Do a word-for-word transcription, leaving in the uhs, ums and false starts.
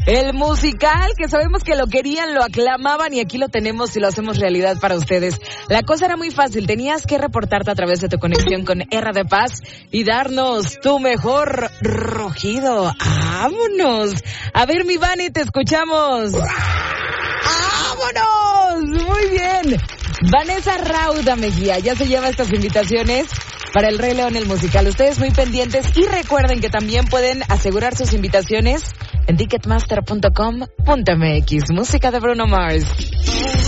El musical que sabemos que lo querían, lo aclamaban y aquí lo tenemos y lo hacemos realidad para ustedes. La cosa era muy fácil, tenías que reportarte a través de tu conexión con R de Paz y darnos tu mejor rugido. ¡Vámonos! A ver, mi Vani, te escuchamos. ¡Vámonos! Muy bien. Vanessa Rauda Mejía ya se lleva estas invitaciones para el Rey León, el musical. Ustedes muy pendientes y recuerden que también pueden asegurar sus invitaciones en ticketmaster punto com punto m x. Música de Bruno Mars.